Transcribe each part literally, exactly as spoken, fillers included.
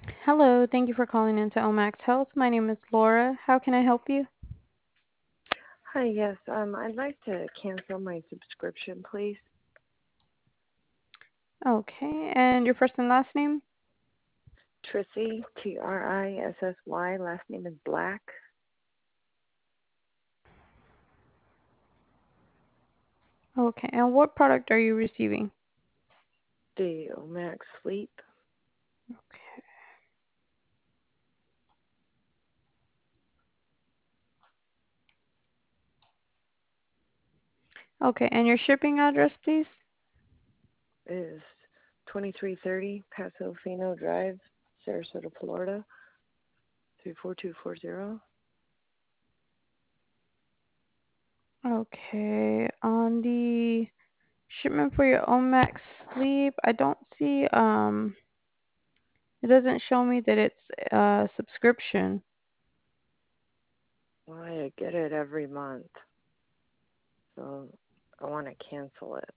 Hello, thank you for calling into Omax Health. My name is Laura. How can I help you? Hi, yes. Um, I'd like to cancel my subscription, please. Okay, and your first and last name? Trissy, T R I S S Y. Last name is Black. Okay, and what product are you receiving? The Omax Sleep. Okay. Okay, and your shipping address, please? Is twenty-three thirty Paso Fino Drive, Sarasota, Florida, three four two four zero. Okay, on the shipment for your Omax Sleep, I don't see, um, it doesn't show me that it's a subscription. Well, I get it every month, so I want to cancel it.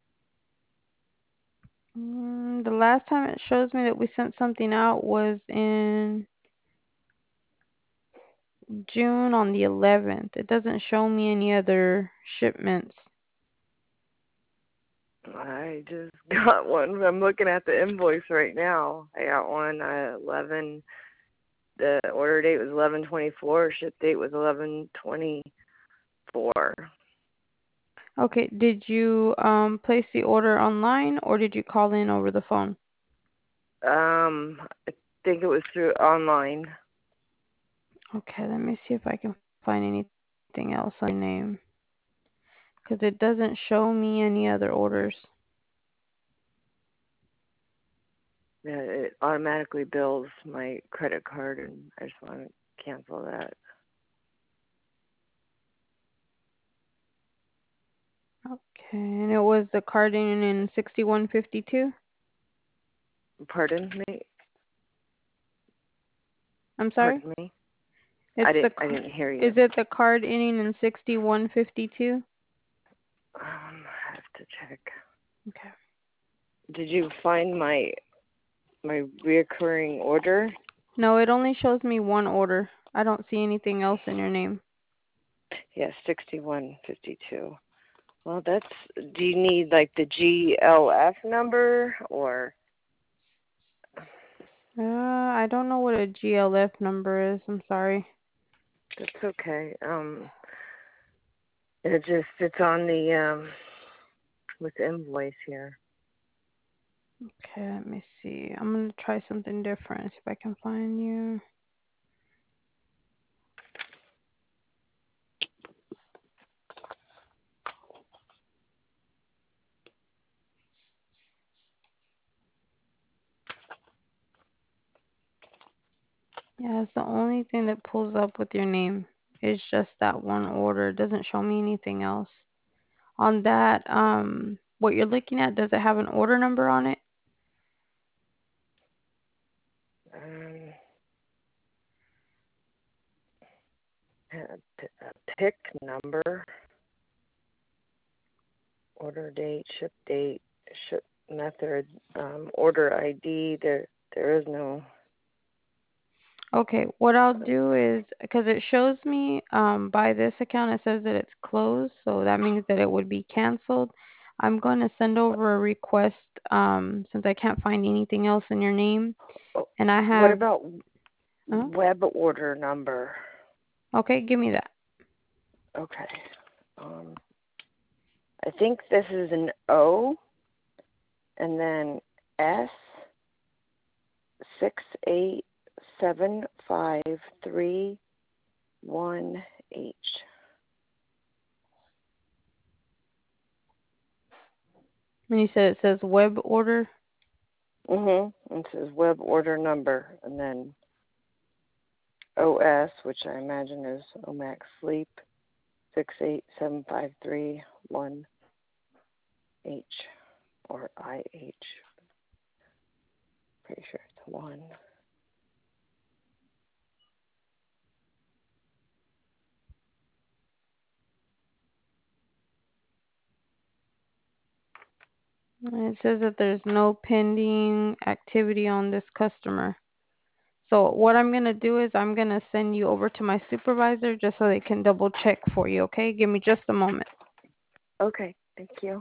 Mm, the last time it shows me that we sent something out was in June on the eleventh. It doesn't show me any other shipments. I just got one. I'm looking at the invoice right now. I got one at eleven. The order date was eleven twenty-four. Ship date was eleven twenty-four. Okay, did you um place the order online or did you call in over the phone? Um, I think it was through online. Okay, let me see if I can find anything else on your name because it doesn't show me any other orders. Yeah, it automatically bills my credit card, and I just want to cancel that. Okay, and it was the card ending in sixty-one fifty-two? Pardon me? I'm sorry? Pardon me? It's I the didn't. I car- didn't hear is you. it the card ending in sixty-one fifty-two? Um, I have to check. Okay. Did you find my my reoccurring order? No, it only shows me one order. I don't see anything else in your name. Yes, sixty-one fifty-two. Well, that's. Do you need like the G L F number or? Uh, I don't know what a G L F number is. I'm sorry. That's okay. Um, it just it's on the um with the invoice here. Okay, let me see. I'm gonna try something different. See if I can find you. Yeah, it's the only thing that pulls up with your name. It's just that one order. It doesn't show me anything else. On that, um, what you're looking at, does it have an order number on it? Um, a, a pick number, order date, ship date, ship method, um, order I D. There, there is no. Okay, what I'll do is, because it shows me um, by this account, it says that it's closed, so that means that it would be canceled. I'm going to send over a request um, since I can't find anything else in your name. Oh, And I what have, about uh, web order number? okay, give me that. Okay. Um, I think this is an O, and then S six eight seven five three one H. And you said it says web order. Mhm. It says web order number, and then O S, which I imagine is Omax Sleep, six eight seven five three one H or I H. Pretty sure it's one. And it says that there's no pending activity on this customer. So what I'm gonna do is I'm gonna send you over to my supervisor just so they can double check for you, okay? Give me just a moment. Okay, thank you.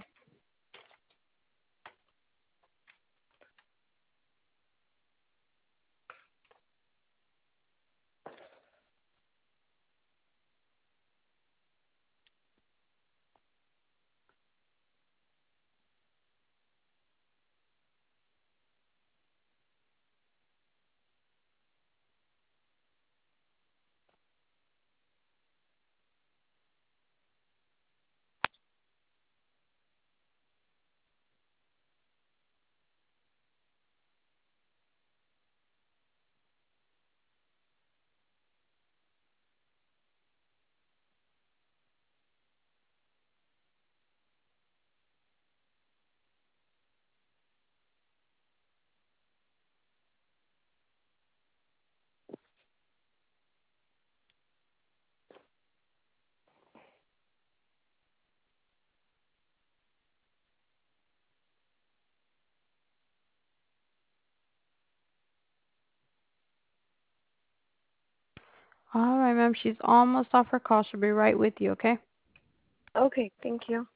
All right, ma'am. She's almost off her call. She'll be right with you, okay? Okay, thank you.